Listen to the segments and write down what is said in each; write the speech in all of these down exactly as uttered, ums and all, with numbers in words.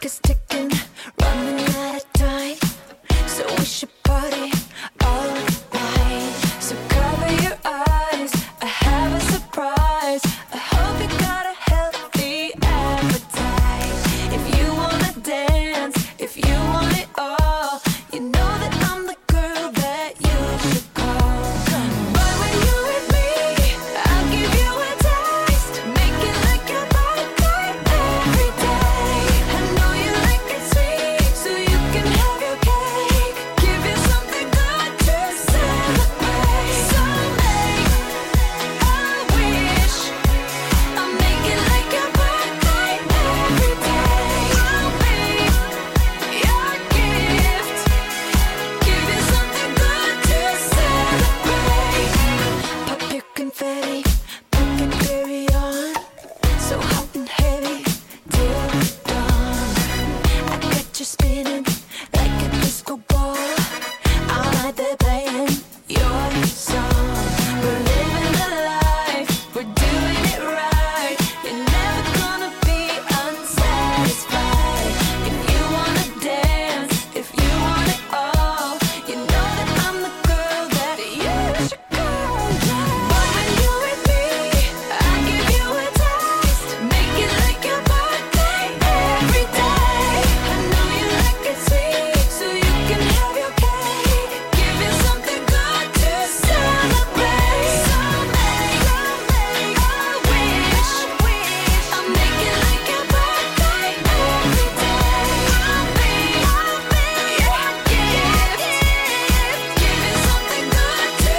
is ticking, running out of time. So we should party all night. So cover your eyes, I have a surprise. I hope you got a healthy appetite. If you wanna dance, if you want it all, you know that I'm the girl that you should call. But when you're with me, I'll give you a taste. Make it like your birthday every day. I know you like it sweet, so you can have your cake. Give you something good to celebrate. So make a wish. I'll make it like your birthday every day. I'll be your gift. Give you something good to celebrate. Pop your confetti, pop and carry on. So hot and heavy till dawn. I got you spinning like a disco ball. I'm out there playing your song. We're living the life, we're doing it right. You're never gonna be unsatisfied. If you wanna dance, if you want it all, you know that I'm the girl that you should call. But when you're with me, I'll give you a taste. Make it like your birthday every day. I know you like it sweet, so you can have your cake. Give you something good to celebrate. So make, make a wish. I'll make it like your birthday every day. I'll be, I'll be your gift. Give you something good to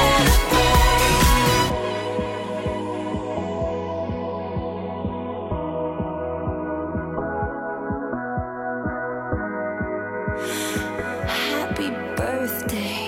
celebrate. Happy birthday